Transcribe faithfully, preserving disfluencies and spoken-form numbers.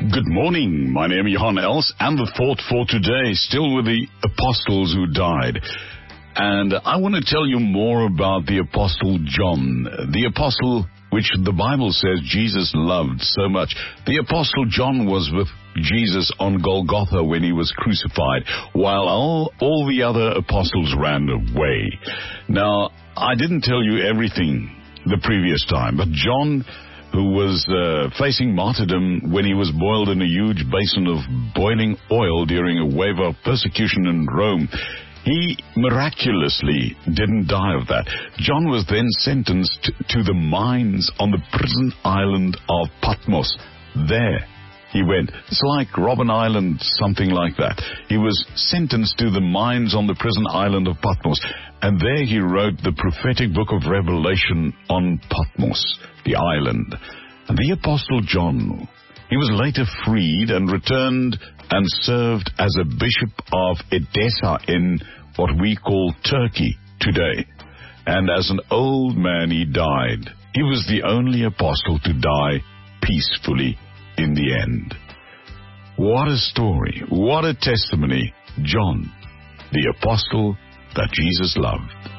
Good morning. My name is Johan Els, and the thought for today, still with the apostles who died. And I want to tell you more about the Apostle John, the apostle which the Bible says Jesus loved so much. The Apostle John was with Jesus on Golgotha when he was crucified, while all, all the other apostles ran away. Now, I didn't tell you everything the previous time, but John, who was uh, facing martyrdom when he was boiled in a huge basin of boiling oil during a wave of persecution in Rome, he miraculously didn't die of that. John was then sentenced to the mines on the prison island of Patmos. There he went. It's like Robben Island, something like that. He was sentenced to the mines on the prison island of Patmos, and there he wrote the prophetic book of Revelation on Patmos, the island. And the Apostle John, he was later freed and returned and served as a bishop of Edessa in what we call Turkey today. And as an old man, he died. He was the only apostle to die peacefully in the end. What a story, what a testimony. John, the apostle that Jesus loved.